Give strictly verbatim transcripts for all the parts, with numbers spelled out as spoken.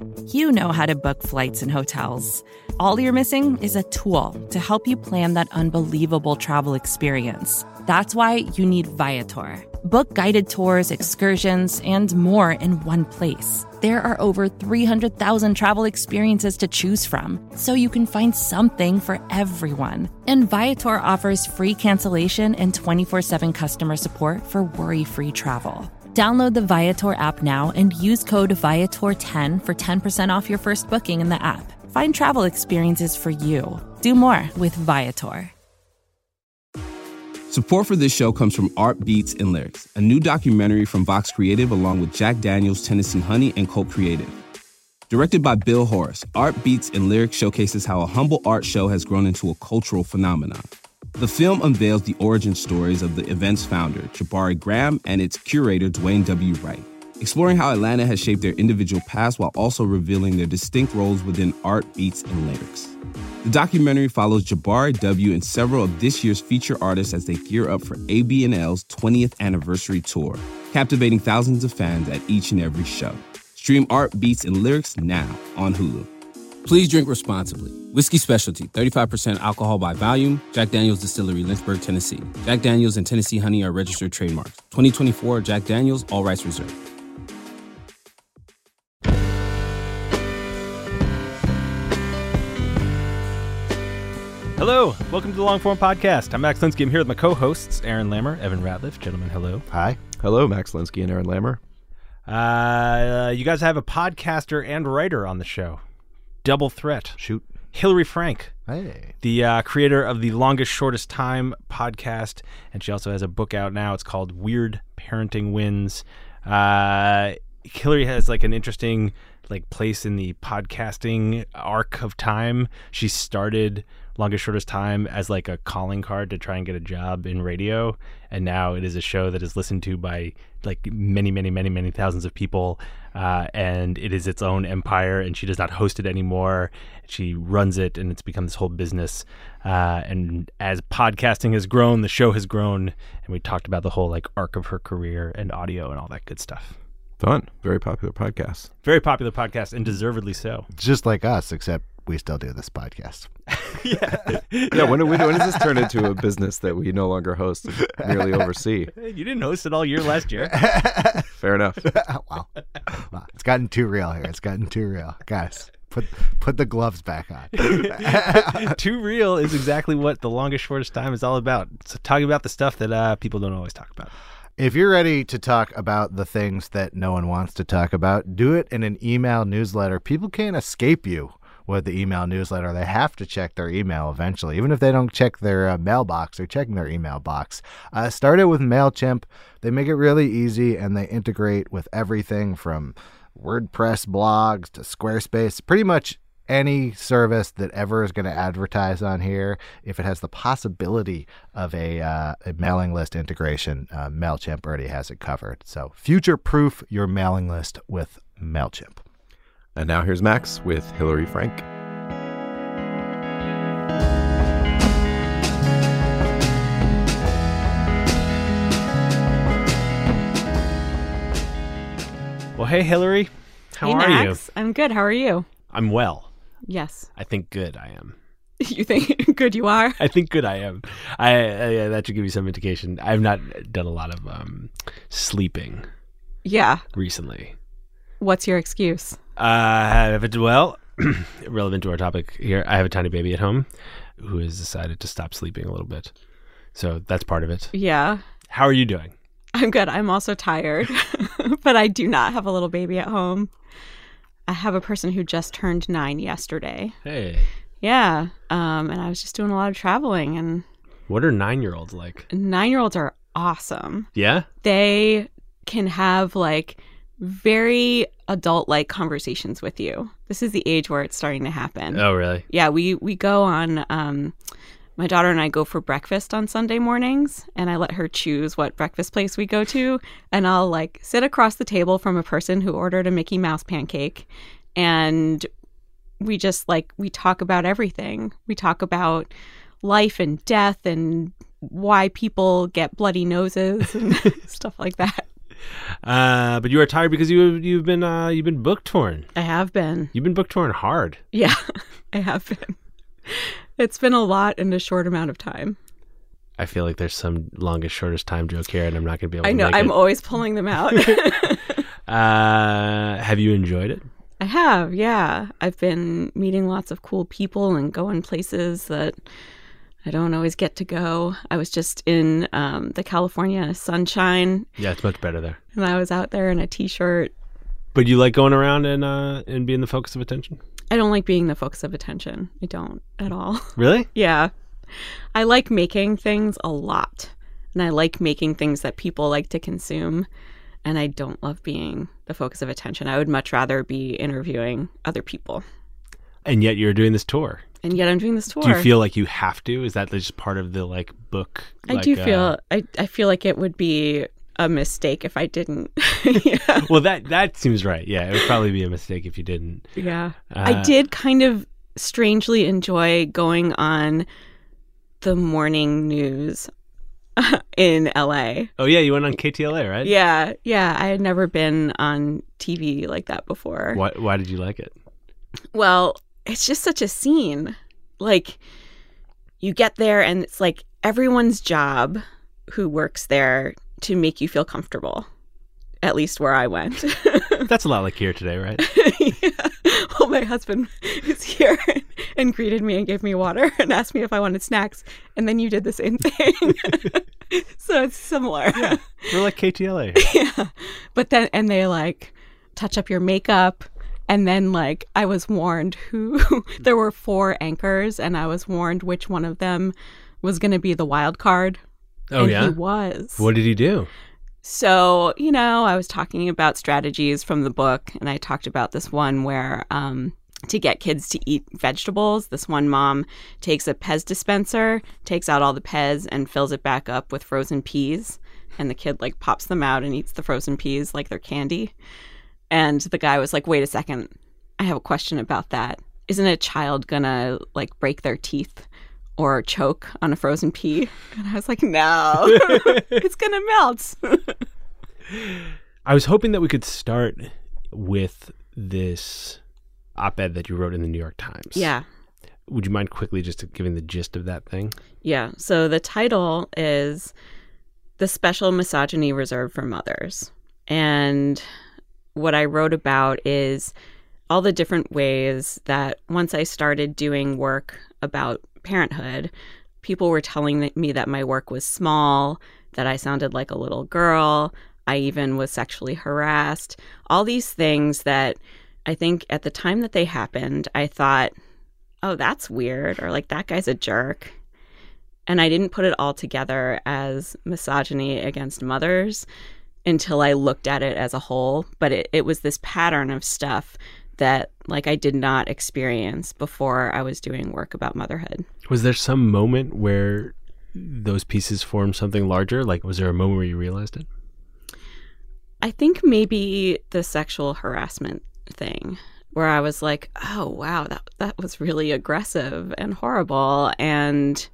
You know how to book flights and hotels. All you're missing is a tool to help you plan that unbelievable travel experience. That's why you need Viator. Book guided tours, excursions, and more in one place. There are over three hundred thousand travel experiences to choose from, so you can find something for everyone. And Viator offers free cancellation and twenty-four seven customer support for worry-free travel. Download the Viator app now and use code Viator ten for ten percent off your first booking in the app. Find travel experiences for you. Do more with Viator. Support for this show comes from Art Beats and Lyrics, a new documentary from Vox Creative along with Jack Daniels, Tennessee Honey, and Cult Creative. Directed by Bill Horace, Art Beats and Lyrics showcases how a humble art show has grown into a cultural phenomenon. The film unveils the origin stories of the event's founder, Jabari Graham, and its curator, Dwayne W. Wright, exploring how Atlanta has shaped their individual paths while also revealing their distinct roles within Art, Beats, and Lyrics. The documentary follows Jabari W. and several of this year's feature artists as they gear up for A B N L's twentieth anniversary tour, captivating thousands of fans at each and every show. Stream Art, Beats, and Lyrics now on Hulu. Please drink responsibly. Whiskey Specialty, thirty-five percent alcohol by volume. Jack Daniel's Distillery, Lynchburg, Tennessee. Jack Daniel's and Tennessee Honey are registered trademarks. twenty twenty-four Jack Daniel's, all rights reserved. Hello, welcome to the Longform Podcast. I'm Max Linsky. I'm here with my co-hosts, Aaron Lammer, Evan Ratliff. Gentlemen, hello. Hi. Hello, Max Linsky and Aaron Lammer. Uh, you guys have a podcaster and writer on the show. Double threat. Shoot. Hillary Frank, Hey. the uh, creator of the Longest Shortest Time podcast, and she also has a book out now. It's called Weird Parenting Wins. Uh, Hillary has like an interesting like place in the podcasting arc of time. She started Longest Shortest Time as like a calling card to try and get a job in radio, and now it is a show that is listened to by like many many many many thousands of people, uh, and it is its own empire, and she does not host it anymore. She runs it, and it's become this whole business, uh, and as podcasting has grown, the show has grown, and we talked about the whole like arc of her career and audio and all that good stuff. Fun. Very popular podcast. Very popular podcast, and deservedly so. Just like us, except we still do this podcast. yeah. Yeah, when, when, when does this turn into a business that we no longer host and merely oversee? You didn't host it all year last year. Fair enough. Wow. Wow. It's gotten too real here. It's gotten too real. Guys, put put the gloves back on. Too real is exactly what the Longest Shortest Time is all about. So talking about the stuff that uh, people don't always talk about. If you're ready to talk about the things that no one wants to talk about, do it in an email newsletter. People can't escape you with the email newsletter. They have to check their email eventually. Even if they don't check their uh, mailbox, they're checking their email box. Uh, start it with MailChimp. They make it really easy, and they integrate with everything from WordPress blogs to Squarespace. Pretty much any service that ever is going to advertise on here, if it has the possibility of a, uh, a mailing list integration, uh, MailChimp already has it covered. So future-proof your mailing list with MailChimp. And now here's Max with Hillary Frank. Well, hey, Hillary. How hey, are Max. you? I'm good. How are you? I'm well. Yes. I think good I am. You think good you are? I think good I am. I, I That should give you some indication. I've not done a lot of um, sleeping Yeah. recently. What's your excuse? Uh, I have it, well, relevant to our topic here, I have a tiny baby at home who has decided to stop sleeping a little bit. So that's part of it. Yeah. How are you doing? I'm good. I'm also tired, but I do not have a little baby at home. I have a person who just turned nine yesterday. Hey. Yeah. Um, and I was just doing a lot of traveling, and What are nine-year-olds like? nine-year-olds are awesome. Yeah? They can have like very adult-like conversations with you. This is the age where it's starting to happen. Oh, really? Yeah, we, we go on, um, my daughter and I go for breakfast on Sunday mornings, and I let her choose what breakfast place we go to. And I'll like sit across the table from a person who ordered a Mickey Mouse pancake, and we just like, we talk about everything. We talk about life and death and why people get bloody noses and stuff like that. uh, but you are tired because you you've been uh, you've been book torn. I have been. You've been book torn hard. Yeah, I have been. It's been a lot in a short amount of time. I feel like there's some longest, shortest time joke here, and I'm not going to be able to I know. make I'm it. always pulling them out. uh, have you enjoyed it? I have, yeah. I've been meeting lots of cool people and going places that I don't always get to go. I was just in um, the California sunshine, Yeah, it's much better there. and I was out there in a t-shirt. But you like going around and uh, and being the focus of attention? I don't like being the focus of attention. I don't at all. Really? Yeah. I like making things a lot, and I like making things that people like to consume, and I don't love being the focus of attention. I would much rather be interviewing other people. And yet you're doing this tour. And yet I'm doing this tour. Do you feel like you have to? Is that just part of the like book? I like, do uh, feel I, I feel like it would be a mistake if I didn't. yeah. Well, that that seems right. Yeah, it would probably be a mistake if you didn't. Yeah. Uh, I did kind of strangely enjoy going on the morning news in L A. Oh yeah, you went on K T L A, right? Yeah. Yeah. I had never been on T V like that before. Why Why did you like it? Well, it's just such a scene. Like, you get there and it's like everyone's job who works there to make you feel comfortable. At least where I went. That's a lot like here today, right? yeah. Well, my husband was here and greeted me and gave me water and asked me if I wanted snacks. And then you did the same thing. So it's similar. Yeah, we're like K T L A. yeah. But then, and they like touch up your makeup. And then, like, I was warned who there were four anchors, and I was warned which one of them was going to be the wild card. Oh, and yeah? he was. What did he do? So, you know, I was talking about strategies from the book, and I talked about this one where um, to get kids to eat vegetables, this one mom takes a Pez dispenser, takes out all the Pez, and fills it back up with frozen peas. And the kid, like, pops them out and eats the frozen peas like they're candy. And the guy was like, wait a second, I have a question about that. Isn't a child gonna like break their teeth or choke on a frozen pea? And I was like, no, it's gonna melt. I was hoping that we could start with this op-ed that you wrote in the New York Times. Yeah. Would you mind quickly just giving the gist of that thing? Yeah. So the title is The Special Misogyny Reserved for Mothers. And what I wrote about is all the different ways that once I started doing work about parenthood, people were telling me that my work was small, that I sounded like a little girl. I even was sexually harassed. All these things that I think at the time that they happened, I thought, oh, that's weird, or like that guy's a jerk. And I didn't put it all together as misogyny against mothers until I looked at it as a whole. But it, it was this pattern of stuff that like I did not experience before I was doing work about motherhood. Was there some moment where those pieces formed something larger? Like, was there a moment where you realized it? I think maybe the sexual harassment thing, where I was like, oh, wow, that that was really aggressive and horrible. And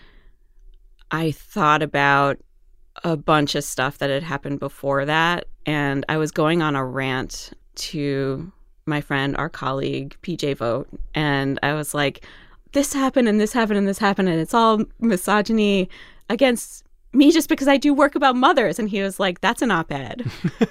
I thought about a bunch of stuff that had happened before that. And I was going on a rant to my friend, our colleague, P J Vogt. And I was like, this happened and this happened and this happened. And it's all misogyny against me just because I do work about mothers. And he was like, that's an op-ed.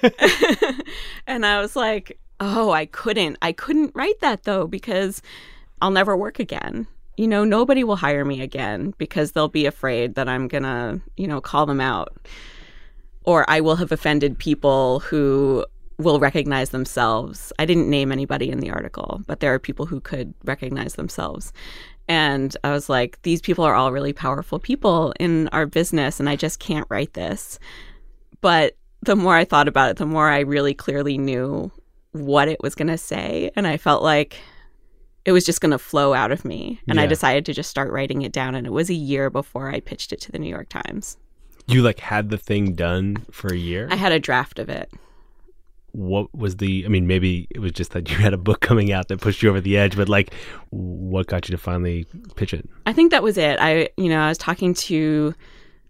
And I was like, oh, I couldn't. I couldn't write that, though, because I'll never work again. You know, nobody will hire me again because they'll be afraid that I'm going to, you know, call them out. Or I will have offended people who will recognize themselves. I didn't name anybody in the article, but there are people who could recognize themselves. And I was like, these people are all really powerful people in our business, and I just can't write this. But the more I thought about it, the more I really clearly knew what it was going to say. And I felt like it was just going to flow out of me. And Yeah. I decided to just start writing it down. And it was a year before I pitched it to the New York Times. You like had the thing done for a year? I had a draft of it. What was the, I mean, maybe it was just that you had a book coming out that pushed you over the edge, but like what got you to finally pitch it? I think that was it. I, you know, I was talking to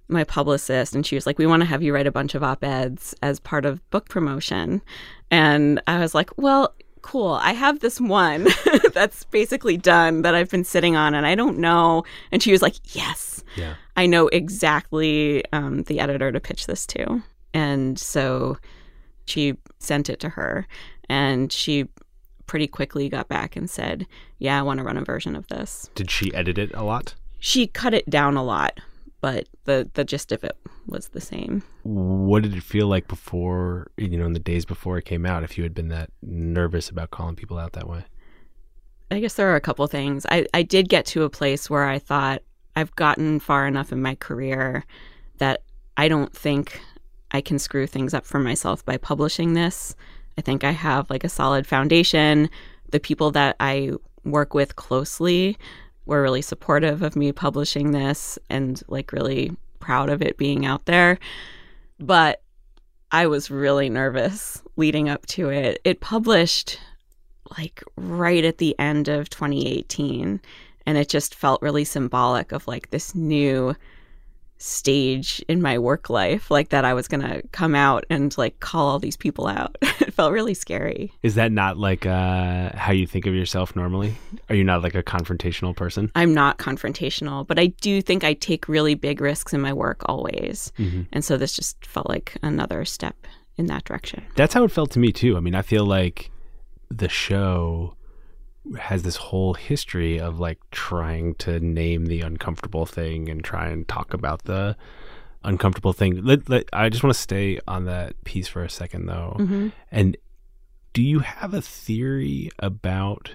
my publicist, and she was like, we want to have you write a bunch of op-eds as part of book promotion. And I was like, well, cool. I have this one that's basically done that I've been sitting on, and I don't know. And she was like, yes, Yeah. I know exactly um, the editor to pitch this to. And so she sent it to her, and she pretty quickly got back and said, yeah, I want to run a version of this. Did she edit it a lot? She cut it down a lot, but the, the gist of it was the same. What did it feel like before, you know, in the days before it came out, if you had been that nervous about calling people out that way? I guess there are a couple things. I, I did get to a place where I thought I've gotten far enough in my career that I don't think I can screw things up for myself by publishing this. I think I have like a solid foundation. The people that I work with closely were really supportive of me publishing this and like really proud of it being out there. But I was really nervous leading up to it. It published like right at the end of twenty eighteen, and it just felt really symbolic of like this new stage in my work life, like that I was going to come out and like call all these people out. It felt really scary. Is that not like uh, how you think of yourself normally? Are you not like a confrontational person? I'm not confrontational, but I do think I take really big risks in my work always. Mm-hmm. And so this just felt like another step in that direction. That's how it felt to me too. I mean, I feel like the show has this whole history of like trying to name the uncomfortable thing and try and talk about the uncomfortable thing. Let, let, I just want to stay on that piece for a second though. Mm-hmm. And do you have a theory about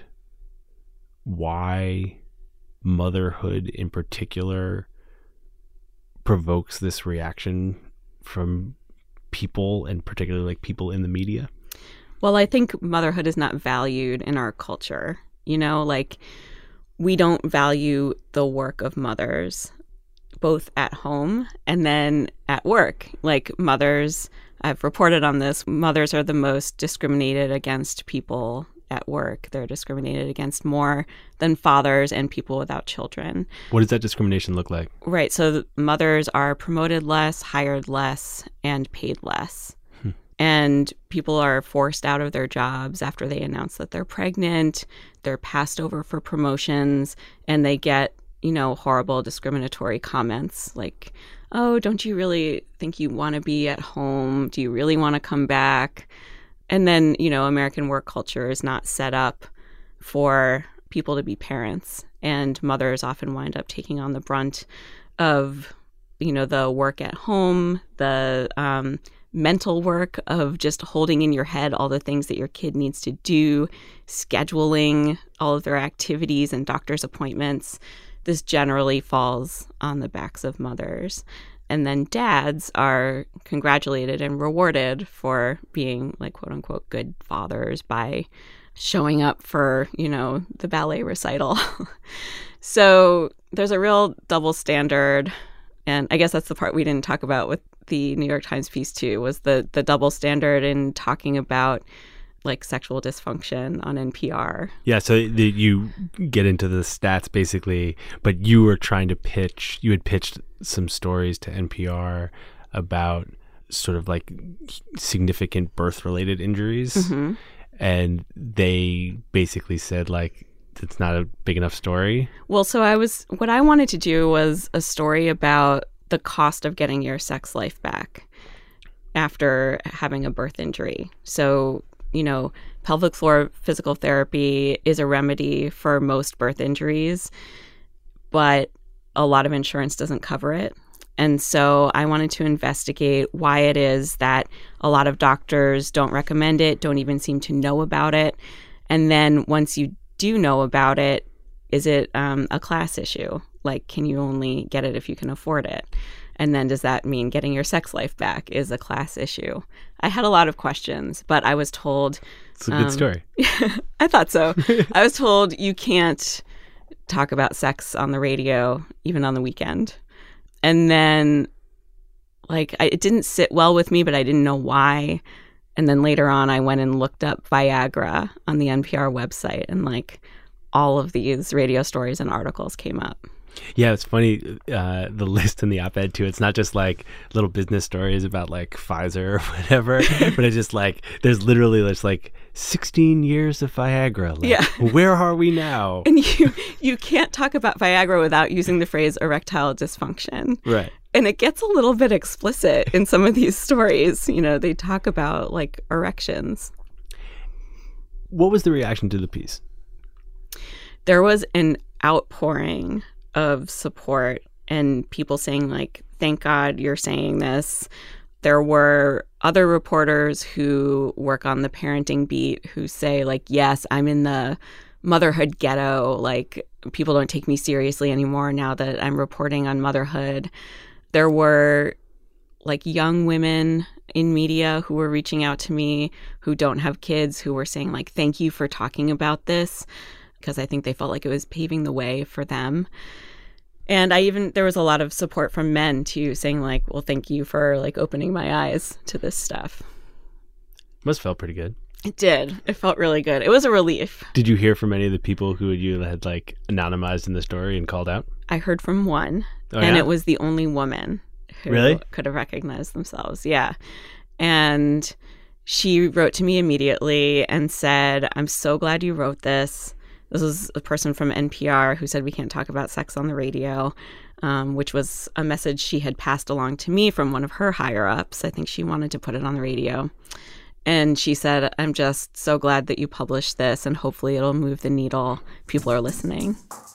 why motherhood in particular provokes this reaction from people, and particularly like people in the media? Well, I think motherhood is not valued in our culture. You know, like we don't value the work of mothers, both at home and then at work. Like mothers, I've reported on this, mothers are the most discriminated against people at work. They're discriminated against more than fathers and people without children. What does that discrimination look like? Right. So mothers are promoted less, hired less, and paid less. And people are forced out of their jobs after they announce that they're pregnant. They're passed over for promotions, and they get, you know, horrible discriminatory comments like, oh, don't you really think you want to be at home? Do you really want to come back? And then, you know, American work culture is not set up for people to be parents. And mothers often wind up taking on the brunt of, you know, the work at home, the um, mental work of just holding in your head all the things that your kid needs to do, scheduling all of their activities and doctor's appointments. This generally falls on the backs of mothers. And then dads are congratulated and rewarded for being like, quote unquote, good fathers by showing up for, you know, the ballet recital. So there's a real double standard. And I guess that's the part we didn't talk about with the New York Times piece too, was the the double standard in talking about like sexual dysfunction on N P R. Yeah, so the, you get into the stats basically, but you were trying to pitch, you had pitched some stories to N P R about sort of like significant birth-related injuries. Mm-hmm. And they basically said like, it's not a big enough story. Well, so I was, what I wanted to do was a story about the cost of getting your sex life back after having a birth injury. So, you know, pelvic floor physical therapy is a remedy for most birth injuries, but a lot of insurance doesn't cover it. And so I wanted to investigate why it is that a lot of doctors don't recommend it, don't even seem to know about it. And then once you do know about it, is it um, a class issue? Like, can you only get it if you can afford it? And then does that mean getting your sex life back is a class issue? I had a lot of questions, but I was told... It's a good um, story. I thought so. I was told you can't talk about sex on the radio, even on the weekend. And then, like, I, it didn't sit well with me, but I didn't know why. And then later on, I went and looked up Viagra on the N P R website, and, like, all of these radio stories and articles came up. Yeah, it's funny, uh, the list in the op-ed too. It's not just like little business stories about like Pfizer or whatever, but it's just like, there's literally just like sixteen years of Viagra. Like, Yeah. where are we now? And you you can't talk about Viagra without using the phrase erectile dysfunction. Right. And it gets a little bit explicit in some of these stories. You know, they talk about like erections. What was the reaction to the piece? There was an outpouring of support and people saying like, thank God you're saying this. There were other reporters who work on the parenting beat who say like, yes, I'm in the motherhood ghetto. Like, people don't take me seriously anymore now that I'm reporting on motherhood. There were like young women in media who were reaching out to me who don't have kids, who were saying like, thank you for talking about this, because I think they felt like it was paving the way for them. And I even, there was a lot of support from men too, saying like, well, thank you for like opening my eyes to this stuff. Must have felt pretty good. It did. It felt really good. It was a relief. Did you hear from any of the people who you had like anonymized in the story and called out? I heard from one, Oh, and yeah? it was the only woman who Really? could have recognized themselves. Yeah. And she wrote to me immediately and said, I'm so glad you wrote this. This was a person from N P R who said we can't talk about sex on the radio, um, which was a message she had passed along to me from one of her higher-ups. I think she wanted to put it on the radio. And she said, I'm just so glad that you published this, and hopefully it'll move the needle. People are listening.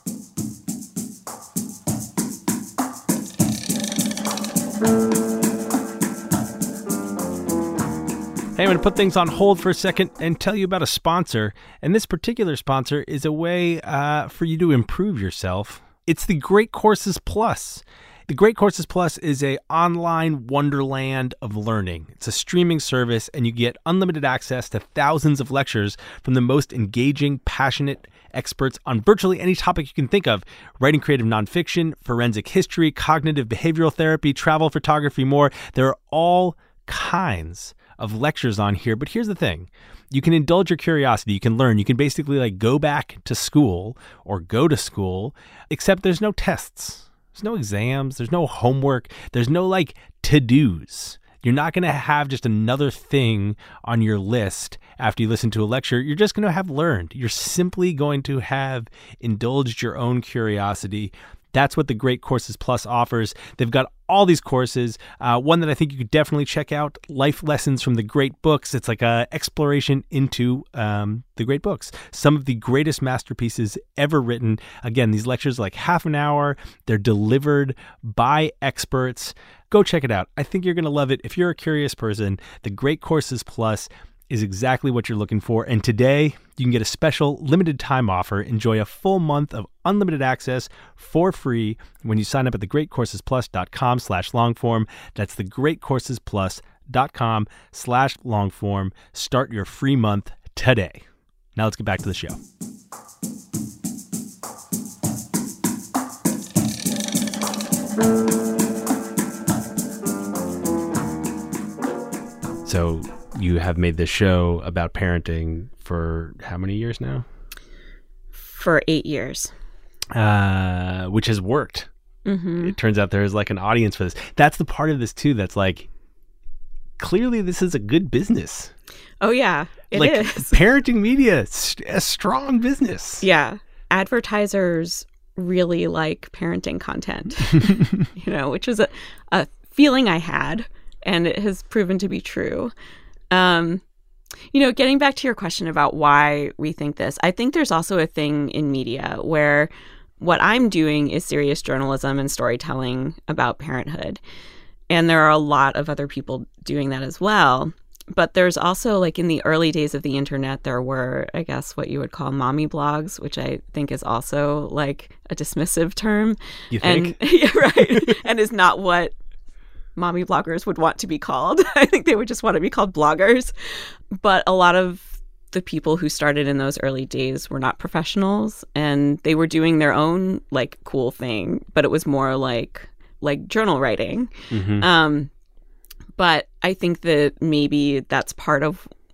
Hey, I'm going to put things on hold for a second and tell you about a sponsor. And this particular sponsor is a way uh, for you to improve yourself. It's the Great Courses Plus. The Great Courses Plus is a online wonderland of learning. It's a streaming service, and you get unlimited access to thousands of lectures from the most engaging, passionate experts on virtually any topic you can think of: writing creative nonfiction, forensic history, cognitive behavioral therapy, travel, photography, more. There are all kinds of lectures on here. But here's the thing. You can indulge your curiosity. You can learn. You can basically like go back to school or go to school, except there's no tests. There's no exams. There's no homework. There's no like to-dos. You're not going to have just another thing on your list after you listen to a lecture. You're just going to have learned. You're simply going to have indulged your own curiosity. That's what the Great Courses Plus offers. They've got all these courses. Uh, one that I think you could definitely check out, Life Lessons from the Great Books. It's like an exploration into um, the great books. Some of the greatest masterpieces ever written. Again, these lectures are like half an hour. They're delivered by experts. Go check it out. I think you're going to love it. If you're a curious person, the Great Courses Plus is exactly what you're looking for. And today, you can get a special limited time offer. Enjoy a full month of unlimited access for free when you sign up at thegreatcoursesplus.com slash longform. That's thegreatcoursesplus.com slash longform. Start your free month today. Now let's get back to the show. So you have made this show about parenting for how many years now? For eight years. Uh, which has worked. Mm-hmm. It turns out there is like an audience for this. That's the part of this too that's like, clearly this is a good business. Oh, yeah, it like, is. Parenting media, it's a strong business. Yeah. Advertisers really like parenting content, you know, which was a, a feeling I had, and it has proven to be true. Um, you know, getting back to your question about why we think this, I think there's also a thing in media where what I'm doing is serious journalism and storytelling about parenthood. And there are a lot of other people doing that as well. But there's also, like, in the early days of the internet, there were, I guess, what you would call mommy blogs, which I think is also, like, a dismissive term. You think? And, yeah, right. And is not what mommy bloggers would want to be called. I think they would just want to be called bloggers. But a lot of the people who started in those early days were not professionals, and they were doing their own, like, cool thing. But it was more like, like journal writing. Mm-hmm. Um But I think that maybe that's part of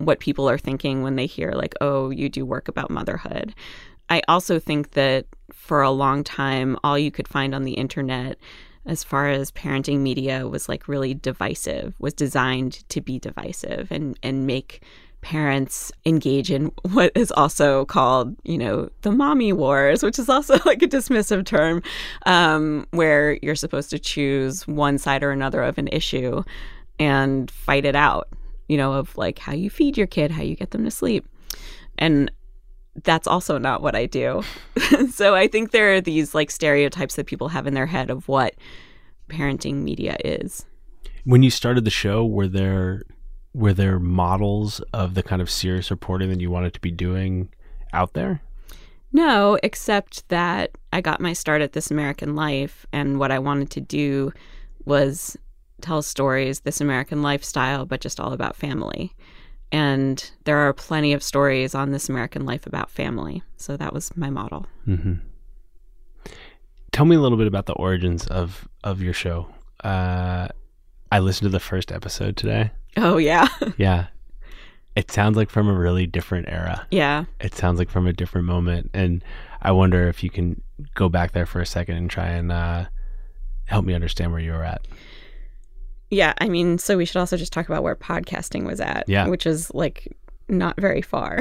what people are thinking when they hear like, oh, you do work about motherhood. I also think that for a long time, all you could find on the internet as far as parenting media was like really divisive, was designed to be divisive and, and make parents engage in what is also called, you know, the mommy wars, which is also like a dismissive term, um, where you're supposed to choose one side or another of an issue and fight it out, you know, of like how you feed your kid, how you get them to sleep. And that's also not what I do. So I think there are these like stereotypes that people have in their head of what parenting media is. When you started the show, were there were there models of the kind of serious reporting that you wanted to be doing out there? No, except that I got my start at This American Life, and what I wanted to do was tell stories, This American Lifestyle, but just all about family. And there are plenty of stories on This American Life about family. So that was my model. Mm-hmm. Tell me a little bit about the origins of, of your show. Uh, I listened to the first episode today. Oh, yeah. Yeah. It sounds like from a really different era. Yeah. It sounds like from a different moment. And I wonder if you can go back there for a second and try and uh, help me understand where you were at. Yeah. I mean, so we should also just talk about where podcasting was at, yeah. which is like not very far.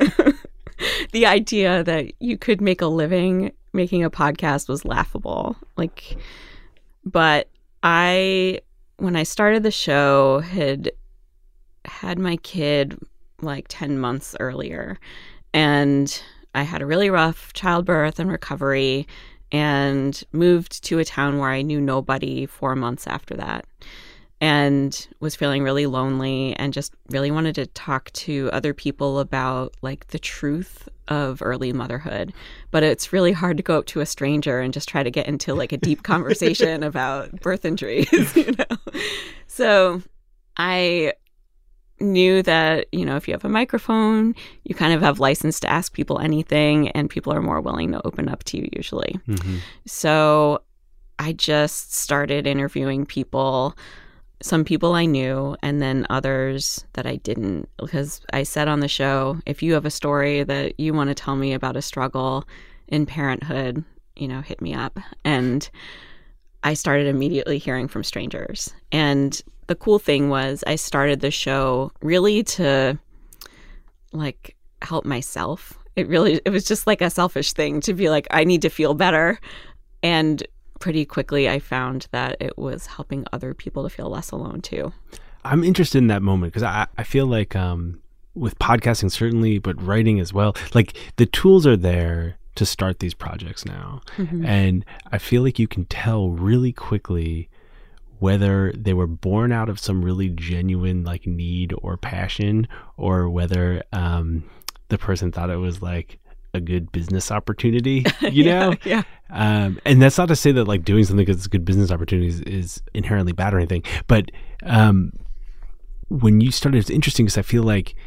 The idea that you could make a living making a podcast was laughable. Like, but I, when I started the show, had had my kid like ten months earlier, and I had a really rough childbirth and recovery, and moved to a town where I knew nobody four months after that, and was feeling really lonely and just really wanted to talk to other people about like the truth of early motherhood. But it's really hard to go up to a stranger and just try to get into like a deep conversation about birth injuries, you know? So I knew that, you know, if you have a microphone, you kind of have license to ask people anything, and people are more willing to open up to you usually. Mm-hmm. So I just started interviewing people, some people I knew, and then others that I didn't, because I said on the show, if you have a story that you want to tell me about a struggle in parenthood, you know, hit me up. And I started immediately hearing from strangers. And the cool thing was I started the show really to like help myself. It really, it was just like a selfish thing to be like, I need to feel better. And pretty quickly I found that it was helping other people to feel less alone too. I'm interested in that moment because I, I feel like um, with podcasting certainly, but writing as well, like the tools are there to start these projects now. Mm-hmm. And I feel like you can tell really quickly whether they were born out of some really genuine like need or passion, or whether um, the person thought it was like a good business opportunity, you know? yeah, yeah. Um, and that's not to say that like doing something because it's a good business opportunity is, is inherently bad or anything. But um, when you started, it's interesting because I feel like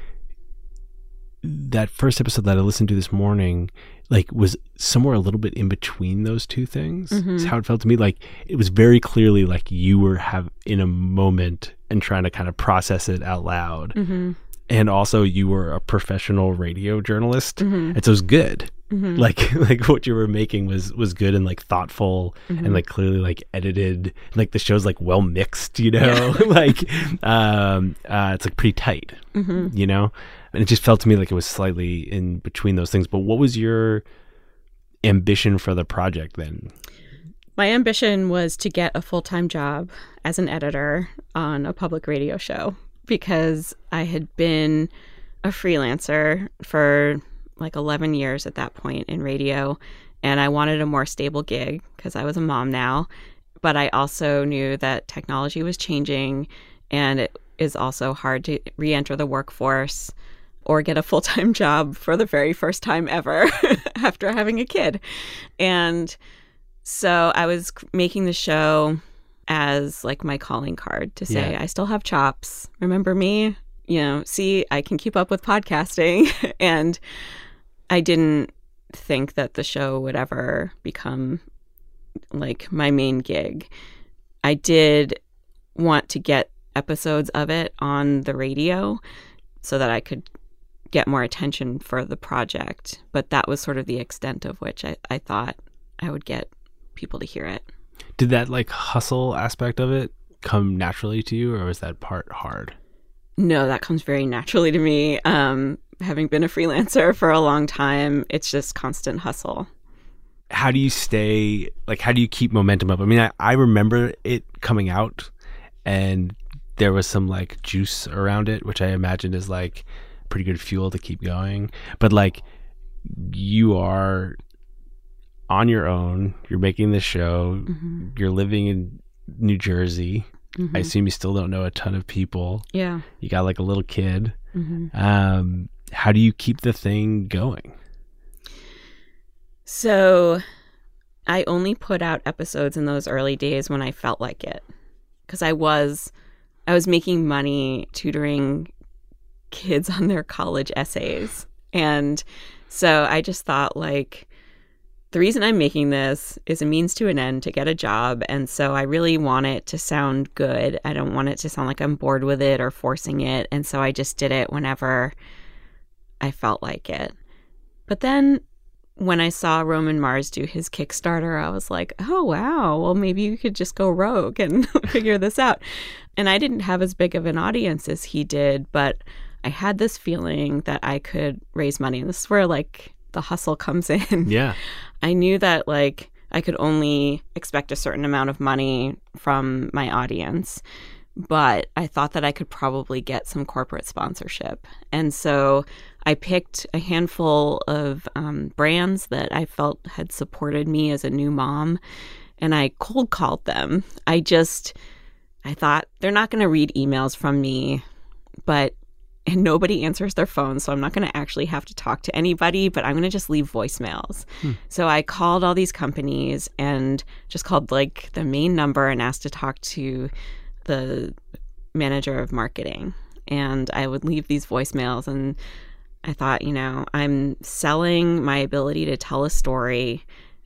that first episode that I listened to this morning, like was somewhere a little bit in between those two things. Mm-hmm. Is how it felt to me. Like it was very clearly like you were have in a moment and trying to kind of process it out loud. Mm-hmm. And also you were a professional radio journalist. Mm-hmm. And so it was good. Mm-hmm. Like like what you were making was was good and like thoughtful mm-hmm. and like clearly like edited. Like the show's like well mixed, you know? Yeah. like um uh it's like pretty tight, mm-hmm. you know? And it just felt to me like it was slightly in between those things. But what was your ambition for the project then? My ambition was to get a full-time job as an editor on a public radio show, because I had been a freelancer for like eleven years at that point in radio, and I wanted a more stable gig because I was a mom now. But I also knew that technology was changing, and it is also hard to re-enter the workforce or get a full-time job for the very first time ever after having a kid. And so I was making the show as like my calling card to say, yeah. I still have chops. Remember me? You know, see, I can keep up with podcasting. And I didn't think that the show would ever become like my main gig. I did want to get episodes of it on the radio, so that I could get more attention for the project. But that was sort of the extent of which I, I thought I would get people to hear it. Did that like hustle aspect of it come naturally to you, or was that part hard? No, that comes very naturally to me. Um, having been a freelancer for a long time, it's just constant hustle. How do you stay, like, how do you keep momentum up? I mean, I, I remember it coming out and there was some like juice around it, which I imagine is like pretty good fuel to keep going. But like, you are on your own, you're making the show, mm-hmm. you're living in New Jersey. Mm-hmm. I assume you still don't know a ton of people. Yeah. You got like a little kid. Mm-hmm. Um, how do you keep the thing going? So I only put out episodes in those early days when I felt like it, because I was I was making money tutoring kids on their college essays. And so I just thought, like, the reason I'm making this is a means to an end to get a job. And so I really want it to sound good. I don't want it to sound like I'm bored with it or forcing it. And so I just did it whenever I felt like it. But then when I saw Roman Mars do his Kickstarter, I was like, oh, wow, well, maybe you could just go rogue and figure this out. And I didn't have as big of an audience as he did, but I had this feeling that I could raise money. And this is where, like, the hustle comes in. Yeah. I knew that, like, I could only expect a certain amount of money from my audience, but I thought that I could probably get some corporate sponsorship. And so I picked a handful of um, brands that I felt had supported me as a new mom, and I cold called them. I just, I thought, they're not going to read emails from me, but and nobody answers their phone, so I'm not going to actually have to talk to anybody, but I'm going to just leave voicemails. Hmm. So I called all these companies and just called, like, the main number and asked to talk to the manager of marketing. And I would leave these voicemails, and I thought, you know, I'm selling my ability to tell a story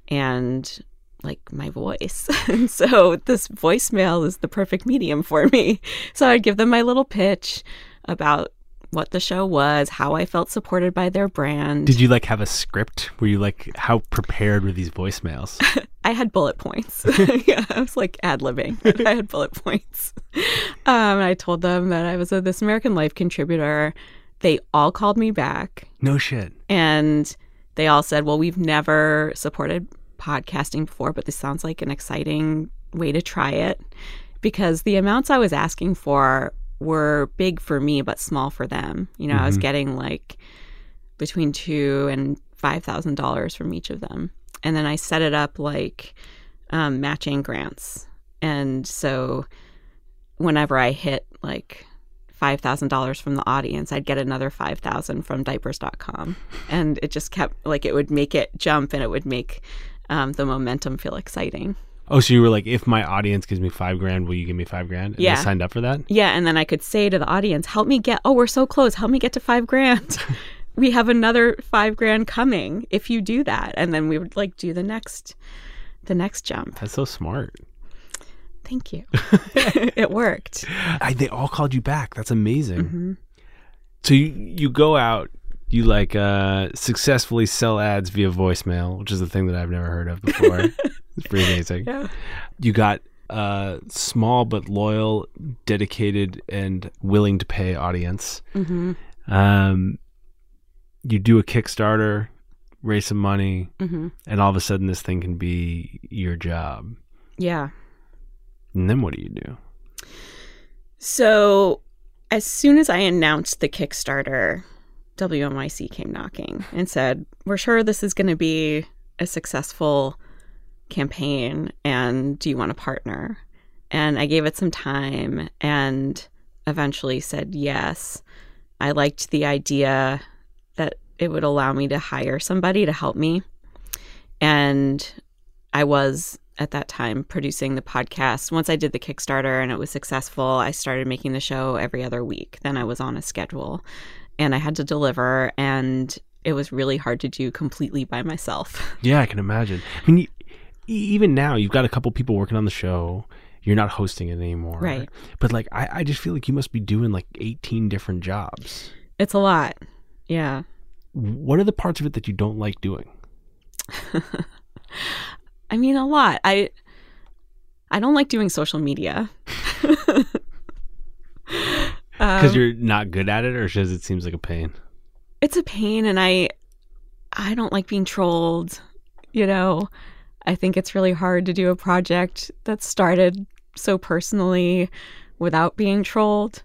and, like, my voice. And so this voicemail is the perfect medium for me. So I'd give them my little pitch about what the show was, how I felt supported by their brand. Did you like have a script? Were you like, how prepared were these voicemails? I had bullet points. Yeah, I was like ad-libbing. I had bullet points. Um, and I told them that I was a This American Life contributor. They all called me back. No shit. And they all said, well, we've never supported podcasting before, but this sounds like an exciting way to try it. Because the amounts I was asking for were big for me, but small for them. You know, mm-hmm. I was getting like between two and five thousand dollars from each of them, and then I set it up like um, matching grants. And so, whenever I hit like five thousand dollars from the audience, I'd get another five thousand from diapers dot com, and it just kept like it would make it jump, and it would make um, the momentum feel exciting. Oh, so you were like, if my audience gives me five grand, will you give me five grand? And yeah. They signed up for that? Yeah. And then I could say to the audience, help me get, oh, we're so close. Help me get to five grand. We have another five grand coming if you do that. And then we would like do the next, the next jump. That's so smart. Thank you. It worked. I, they all called you back. That's amazing. Mm-hmm. So you, you go out, you like uh, successfully sell ads via voicemail, which is a thing that I've never heard of before. It's pretty amazing. Yeah. You got a small but loyal, dedicated, and willing to pay audience. Mm-hmm. Um, you do a Kickstarter, raise some money, mm-hmm. and all of a sudden this thing can be your job. Yeah. And then what do you do? So as soon as I announced the Kickstarter, W N Y C came knocking and said, we're sure this is going to be a successful campaign, and do you want to partner? And I gave it some time and eventually said yes. I liked the idea that it would allow me to hire somebody to help me. And I was at that time producing the podcast. Once I did the Kickstarter and it was successful, I started making the show every other week. Then I was on a schedule and I had to deliver, and it was really hard to do completely by myself. Yeah, I can imagine. I mean, you, even now, you've got a couple people working on the show. You're not hosting it anymore. Right. But like, I, I just feel like you must be doing like eighteen different jobs. It's a lot. Yeah. What are the parts of it that you don't like doing? I mean, a lot. I I don't like doing social media. Because um, you're not good at it, or because it seems like a pain? It's a pain, and I I don't like being trolled. You know, I think it's really hard to do a project that started so personally without being trolled.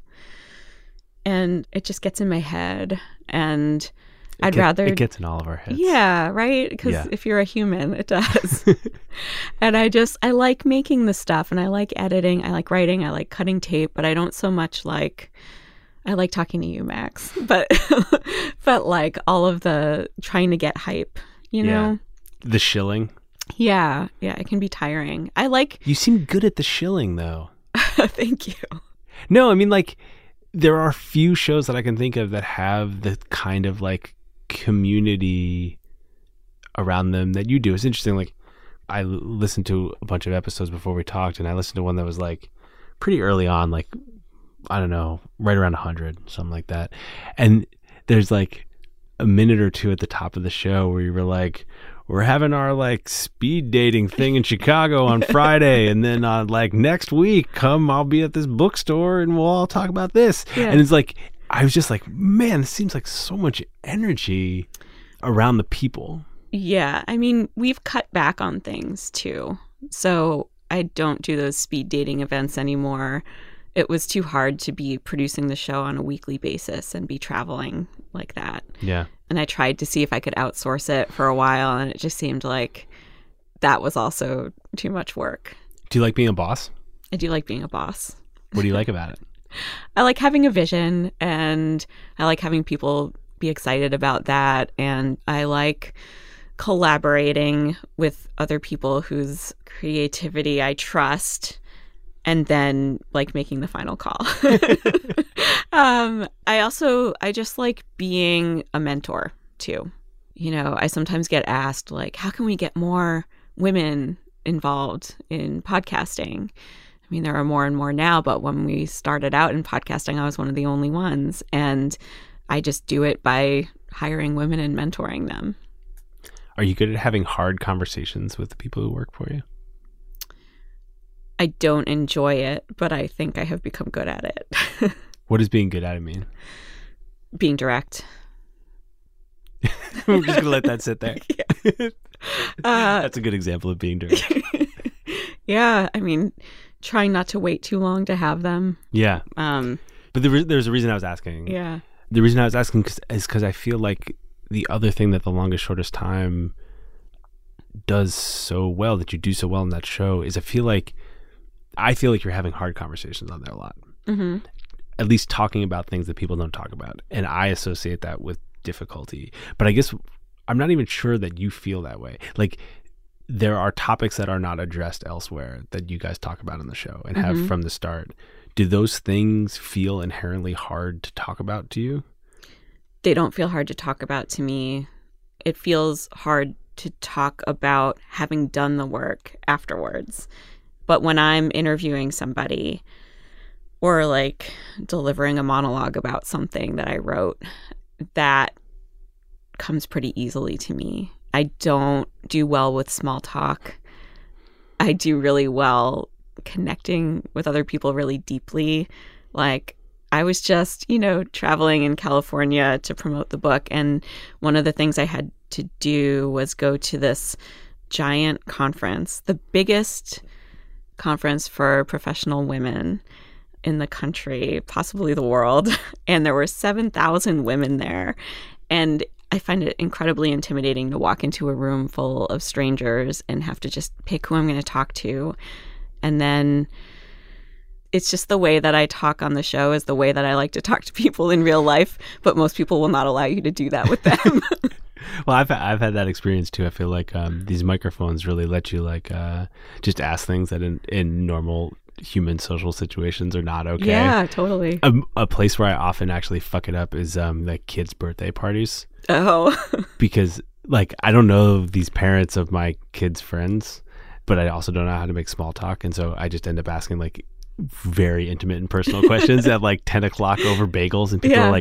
And it just gets in my head. And It I'd get- rather... It gets in all of our heads. Yeah, right? Because Yeah. if you're a human, it does. And I just, I like making the stuff, and I like editing, I like writing, I like cutting tape, but I don't so much like, I like talking to you, Max, but, but like all of the trying to get hype, you Yeah. know? The shilling. Yeah, yeah, it can be tiring. I like, You seem good at the shilling, though. thank you. No, I mean, like, there are few shows that I can think of that have the kind of like community around them that you do. It's interesting. Like, I l- listened to a bunch of episodes before we talked, and I listened to one that was like pretty early on, like, I don't know, right around one hundred, something like that. And there's like a minute or two at the top of the show where you were like, we're having our like speed dating thing in Chicago on Friday, and then on like next week, come, I'll be at this bookstore and we'll all talk about this. Yeah. And it's like, I was just like, man, this seems like so much energy around the people. Yeah, I mean, we've cut back on things too. So I don't do those speed dating events anymore. It was too hard to be producing the show on a weekly basis and be traveling like that. Yeah. And I tried to see if I could outsource it for a while, and it just seemed like that was also too much work. Do you like being a boss? I do like being a boss. What do you like about it? I like having a vision, and I like having people be excited about that. And I like collaborating with other people whose creativity I trust, and then like making the final call. um, I also, I just like being a mentor too. You know, I sometimes get asked like, how can we get more women involved in podcasting? I mean, there are more and more now, but when we started out in podcasting, I was one of the only ones. And I just do it by hiring women and mentoring them. Are you good at having hard conversations with the people who work for you? I don't enjoy it, but I think I have become good at it. What does being good at it mean? Being direct. We're just going to let that sit there. Yeah. Uh, That's a good example of being direct. Yeah, I mean, trying not to wait too long to have them. Yeah. Um, But there was, there's a reason I was asking. yeah. The reason I was asking cause, is because I feel like the other thing that The Longest Shortest Time does so well, that you do so well in that show, is I feel like I feel like you're having hard conversations on there a lot. Mm-hmm. At least talking about things that people don't talk about. And I associate that with difficulty. But I guess I'm not even sure that you feel that way. Like, there are topics that are not addressed elsewhere that you guys talk about on the show and have Mhm. from the start. Do those things feel inherently hard to talk about to you? They don't feel hard to talk about to me. It feels hard to talk about having done the work afterwards. But when I'm interviewing somebody or like delivering a monologue about something that I wrote, that comes pretty easily to me. I don't do well with small talk. I do really well connecting with other people really deeply. Like, I was just, you know, traveling in California to promote the book, and one of the things I had to do was go to this giant conference, the biggest conference for professional women in the country, possibly the world, and there were seven thousand women there. And I find it incredibly intimidating to walk into a room full of strangers and have to just pick who I'm going to talk to. And then it's just the way that I talk on the show is the way that I like to talk to people in real life, but most people will not allow you to do that with them. Well, I've I've had that experience too. I feel like um, these microphones really let you like uh, just ask things that in, in normal human social situations are not okay. Yeah, totally. A, a place where I often actually fuck it up is um, like kids' birthday parties. Oh. Because like I don't know these parents of my kids' friends, but I also don't know how to make small talk, and so I just end up asking like very intimate and personal questions at like ten o'clock over bagels, and people Yeah. are like,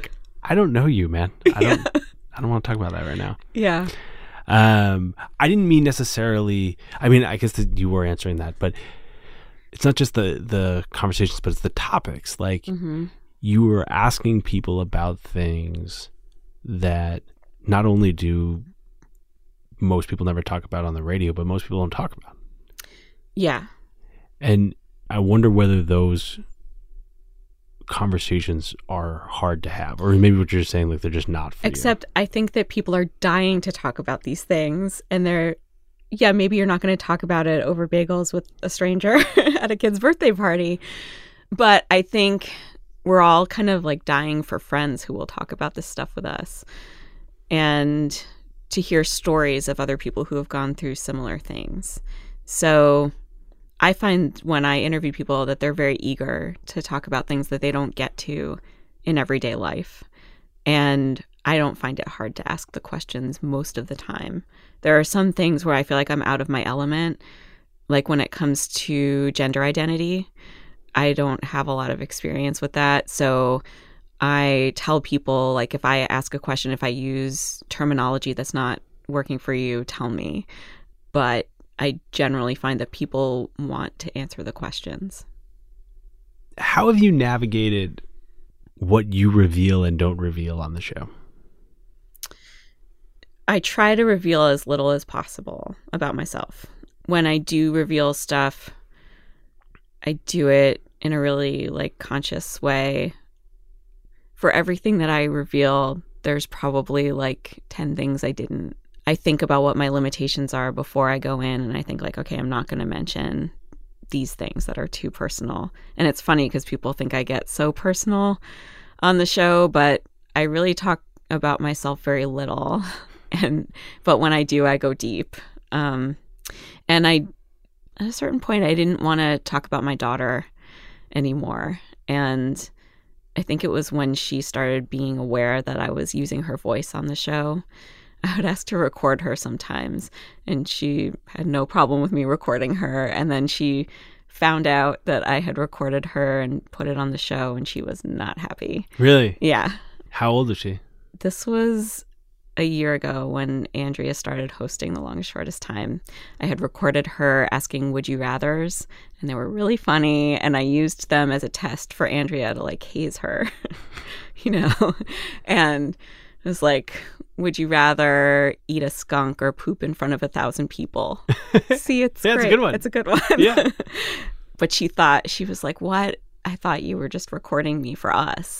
I don't know you, man. I don't. I don't want to talk about that right now. Yeah. Um, I didn't mean necessarily. I mean, I guess that you were answering that, but it's not just the the conversations, but it's the topics. Like Mm-hmm. you were asking people about things that not only do most people never talk about on the radio, but most people don't talk about. Yeah. And I wonder whether those conversations are hard to have, or maybe what you're saying, like they're just not for Except you. I think that people are dying to talk about these things, and they're, yeah, maybe you're not going to talk about it over bagels with a stranger at a kid's birthday party, but I think we're all kind of like dying for friends who will talk about this stuff with us, and to hear stories of other people who have gone through similar things. So I find when I interview people that they're very eager to talk about things that they don't get to in everyday life. And I don't find it hard to ask the questions most of the time. There are some things where I feel like I'm out of my element, like when it comes to gender identity. I don't have a lot of experience with that. So I tell people, like, if I ask a question, if I use terminology that's not working for you, tell me. But I generally find that people want to answer the questions. How have you navigated what you reveal and don't reveal on the show? I try to reveal as little as possible about myself. When I do reveal stuff, I do it in a really like conscious way. For everything that I reveal, there's probably like ten things I didn't. I think about what my limitations are before I go in, and I think like, okay, I'm not going to mention these things that are too personal. And it's funny because people think I get so personal on the show, but I really talk about myself very little. And but when I do, I go deep. Um, and I, at a certain point, I didn't want to talk about my daughter anymore. And I think it was when she started being aware that I was using her voice on the show. I would ask to record her sometimes, and she had no problem with me recording her. And then she found out that I had recorded her and put it on the show, and she was not happy. Really? Yeah. How old is she? This was a year ago when Andrea started hosting The Longest Shortest Time. I had recorded her asking would you rathers, and they were really funny, and I used them as a test for Andrea to like haze her, you know, and it was like, would you rather eat a skunk or poop in front of a thousand people? See, it's yeah, great. It's a good one. It's a good one. Yeah. But she thought, she was like, what? I thought you were just recording me for us.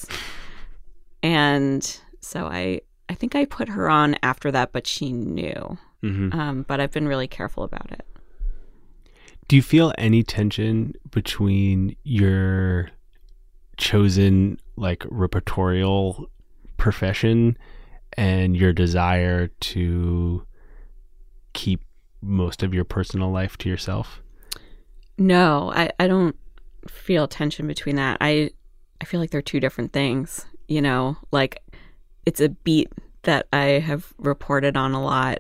And so I, I think I put her on after that, but she knew. Mm-hmm. Um, but I've been really careful about it. Do you feel any tension between your chosen like repertorial profession and your desire to keep most of your personal life to yourself? No, I, I don't feel tension between that. I I feel like they're two different things, you know, like it's a beat that I have reported on a lot.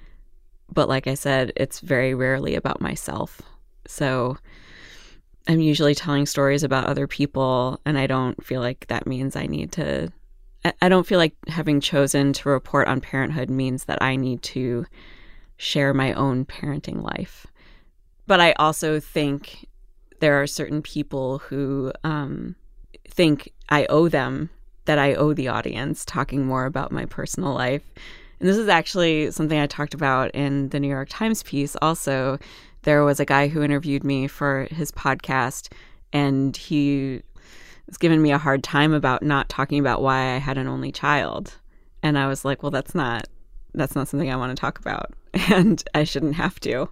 But like I said, it's very rarely about myself. So I'm usually telling stories about other people, and I don't feel like that means I need to I don't feel like having chosen to report on parenthood means that I need to share my own parenting life. But I also think there are certain people who um, think I owe them, that I owe the audience talking more about my personal life. And this is actually something I talked about in the New York Times piece also. There was a guy who interviewed me for his podcast, and he was giving me a hard time about not talking about why I had an only child. And I was like, well, that's not that's not something I want to talk about, and I shouldn't have to.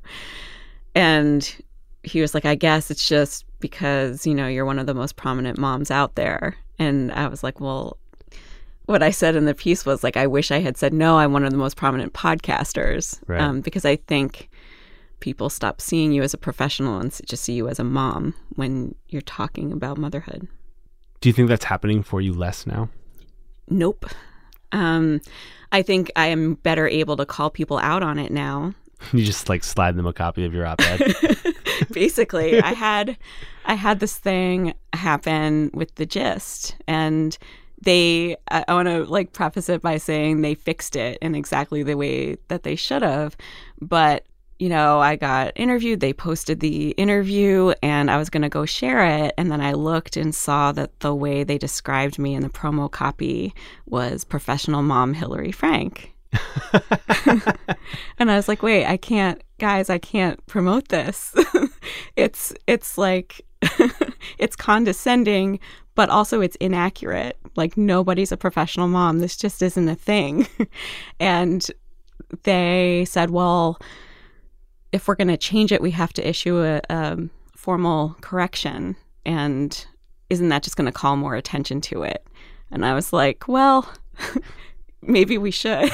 And he was like, I guess it's just because, you know, you're one of the most prominent moms out there. And I was like, well, what I said in the piece was like, I wish I had said, no, I'm one of the most prominent podcasters. Right. Um, because I think people stop seeing you as a professional and just see you as a mom when you're talking about motherhood. Do you think that's happening for you less now? Nope. Um, I think I am better able to call people out on it now. You just like slide them a copy of your op-ed. Basically, I had I had this thing happen with The Gist, and they, I, I want to like preface it by saying they fixed it in exactly the way that they should have. But, you know, I got interviewed, they posted the interview, and I was going to go share it. And then I looked and saw that the way they described me in the promo copy was professional mom Hillary Frank. And I was like, wait, I can't, guys, I can't promote this. it's, it's like, it's condescending, but also it's inaccurate. Like, nobody's a professional mom. This just isn't a thing. And they said, well, if we're going to change it, we have to issue a, a formal correction. And isn't that just going to call more attention to it? And I was like, well, maybe we should.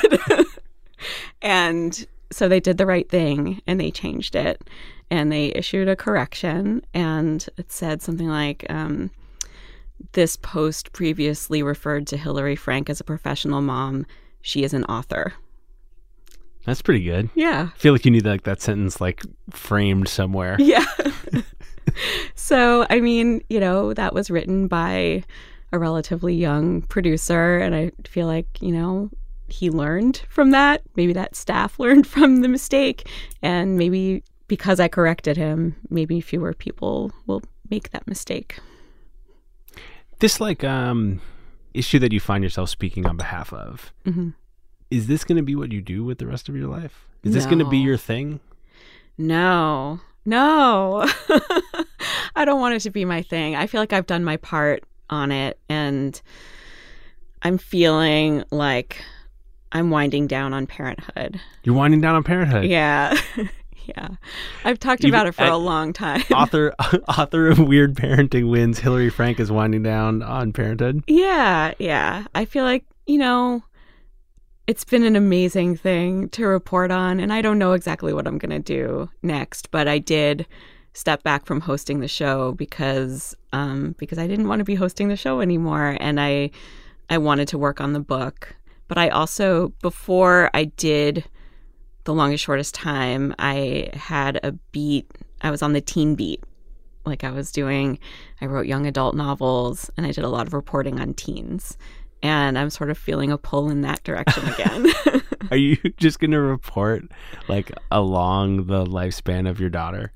And so they did the right thing and they changed it and they issued a correction, and it said something like, um, this post previously referred to Hillary Frank as a professional mom. She is an author. That's pretty good. Yeah. I feel like you need like that sentence like framed somewhere. Yeah. So, I mean, you know, that was written by a relatively young producer, and I feel like, you know, he learned from that. Maybe that staff learned from the mistake, and maybe because I corrected him, maybe fewer people will make that mistake. This like um issue that you find yourself speaking on behalf of, Mm-hmm. is this going to be what you do with the rest of your life? Is this going to be No. your thing? No, no. I don't want it to be my thing. I feel like I've done my part on it, and I'm feeling like I'm winding down on parenthood. You're winding down on parenthood. Yeah. Yeah. I've talked You've- about it for I- a long time. author author of Weird Parenting Wins, Hillary Frank is winding down on parenthood. Yeah, yeah. I feel like, you know, it's been an amazing thing to report on, and I don't know exactly what I'm going to do next, but I did step back from hosting the show because um, because I didn't want to be hosting the show anymore, and I I wanted to work on the book. But I also, before I did The Longest Shortest Time, I had a beat. I was on the teen beat. Like I was doing, I wrote young adult novels, and I did a lot of reporting on teens. And I'm sort of feeling a pull in that direction again. Are you just going to report like along the lifespan of your daughter?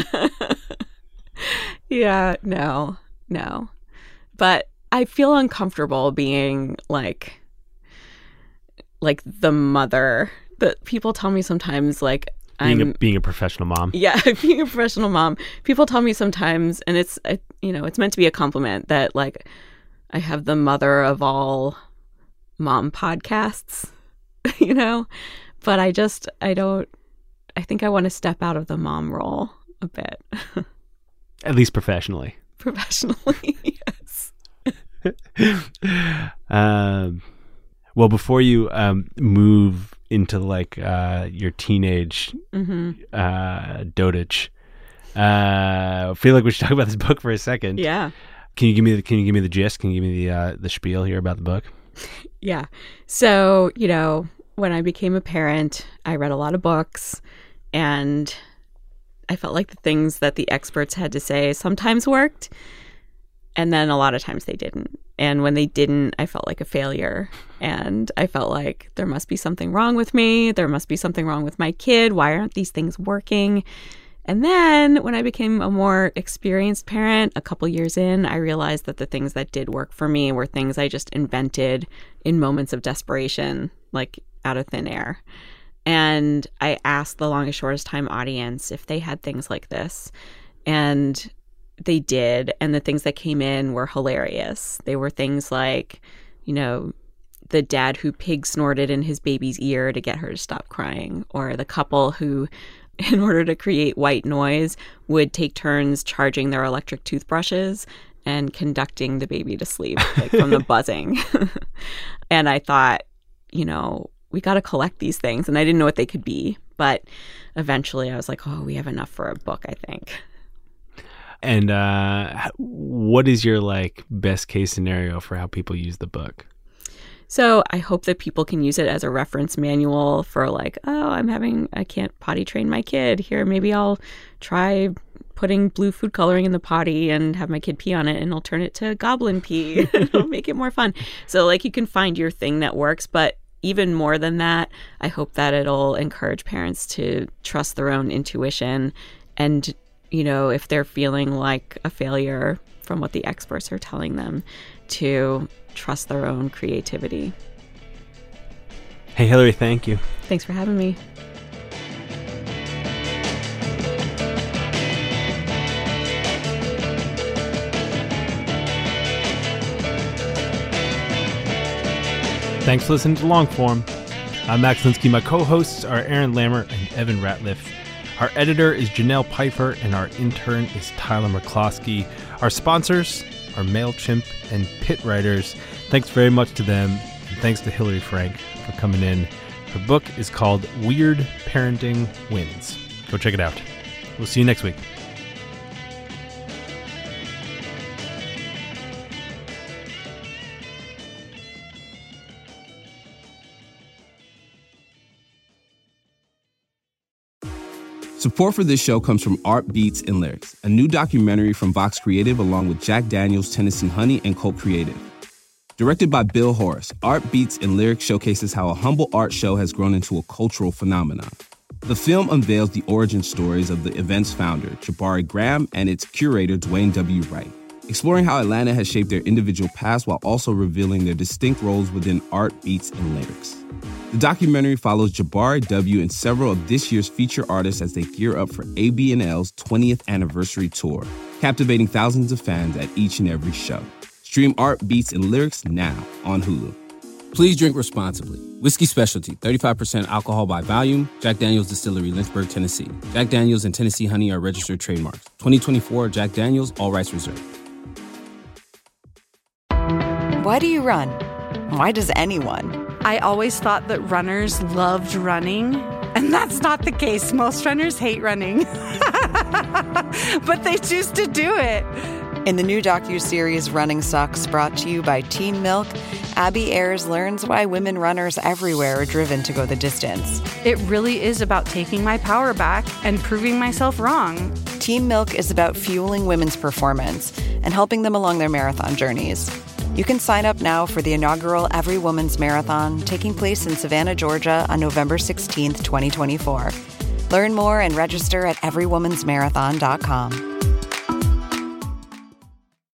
Yeah, no, no. But I feel uncomfortable being like, like the mother that people tell me sometimes, like, Being I'm a being a professional mom. Yeah, being a professional mom. People tell me sometimes, and it's, uh, you know, it's meant to be a compliment, that like I have the mother of all mom podcasts, you know, but I just, I don't, I think I want to step out of the mom role a bit. At least professionally. Professionally, yes. um, well, before you um, move into like uh, your teenage Mm-hmm. uh, dotage, uh, I feel like we should talk about this book for a second. Yeah. Can you give me the, can you give me the gist? Can you give me the uh, the spiel here about the book? Yeah. So, you know, when I became a parent, I read a lot of books, and I felt like the things that the experts had to say sometimes worked, and then a lot of times they didn't. And when they didn't, I felt like a failure. And I felt like there must be something wrong with me. There must be something wrong with my kid. Why aren't these things working? And then when I became a more experienced parent, a couple years in, I realized that the things that did work for me were things I just invented in moments of desperation, like out of thin air. And I asked the Longest Shortest Time audience if they had things like this. And they did. And the things that came in were hilarious. They were things like, you know, the dad who pig snorted in his baby's ear to get her to stop crying, or the couple who, in order to create white noise, would take turns charging their electric toothbrushes and conducting the baby to sleep, like from the buzzing. And I thought, you know, we got to collect these things. And I didn't know what they could be. But eventually I was like, oh, we have enough for a book, I think. And uh, what is your like best case scenario for how people use the book? So I hope that people can use it as a reference manual for like, oh, I'm having, I can't potty train my kid. Here, maybe I'll try putting blue food coloring in the potty and have my kid pee on it, and I'll turn it to goblin pee. It'll make it more fun. So like you can find your thing that works, but even more than that, I hope that it'll encourage parents to trust their own intuition. And, you know, if they're feeling like a failure from what the experts are telling them, to trust their own creativity. Hey, Hillary, thank you. Thanks for having me. Thanks for listening to Longform. I'm Max Linsky. My co-hosts are Aaron Lammer and Evan Ratliff. Our editor is Janelle Pfeiffer, and our intern is Tyler McCloskey. Our sponsors are MailChimp and Pit Writers. Thanks very much to them, and thanks to Hillary Frank for coming in. Her book is called Weird Parenting Wins. Go check it out. We'll see you next week. Support for this show comes from Art Beats and Lyrics, a new documentary from Vox Creative along with Jack Daniels, Tennessee Honey, and Colt Creative. Directed by Bill Horace, Art Beats and Lyrics showcases how a humble art show has grown into a cultural phenomenon. The film unveils the origin stories of the event's founder, Jabari Graham, and its curator, Dwayne W. Wright, exploring how Atlanta has shaped their individual paths while also revealing their distinct roles within Art Beats and Lyrics. The documentary follows Jabari W. and several of this year's feature artists as they gear up for A B and L's twentieth anniversary tour, captivating thousands of fans at each and every show. Stream Art Beats and Lyrics now on Hulu. Please drink responsibly. Whiskey Specialty, thirty-five percent alcohol by volume. Jack Daniels Distillery, Lynchburg, Tennessee. Jack Daniels and Tennessee Honey are registered trademarks. twenty twenty-four Jack Daniels, all rights reserved. Why do you run? Why does anyone? I always thought that runners loved running, and that's not the case. Most runners hate running, but they choose to do it. In the new docuseries Running Sucks, brought to you by Teen Milk, Abby Ayers learns why women runners everywhere are driven to go the distance. It really is about taking my power back and proving myself wrong. Teen Milk is about fueling women's performance and helping them along their marathon journeys. You can sign up now for the inaugural Every Woman's Marathon, taking place in Savannah, Georgia on November sixteenth, twenty twenty-four. Learn more and register at every woman's marathon dot com.